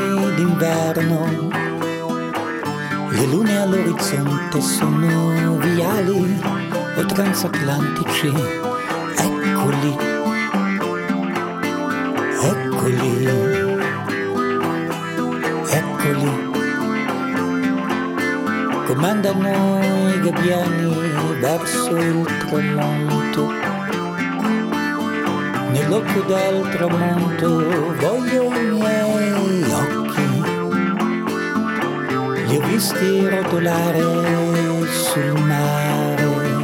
d'inverno, le lune all'orizzonte sono viali o transatlantici, eccoli, eccoli, eccoli. Comandano i gabbiani verso il tramonto. Nell'occhio del tramonto voglio i miei occhi. Li ho visti rotolare sul mare.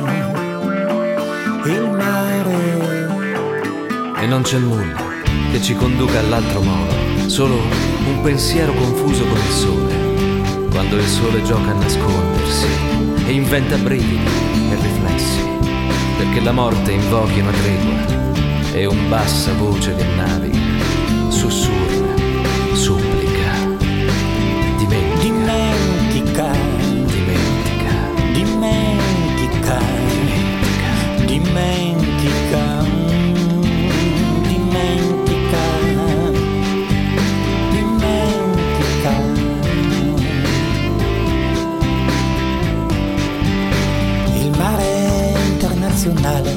Il mare. E non c'è nulla che ci conduca all'altro modo, solo un pensiero confuso con il sole. Quando il sole gioca a nascondersi e inventa brividi e riflessi, perché la morte invochi una tregua e un bassa voce che naviga, sussurra, supplica, dimentica, dimentica, Dimentica, dimentica, dimentica, dimentica, dimentica. Il mare internazionale,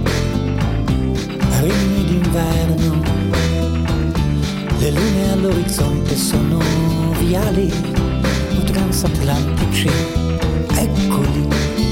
ritmi d'inverno, le lune all'orizzonte sono viali o transatlantici, eccoli,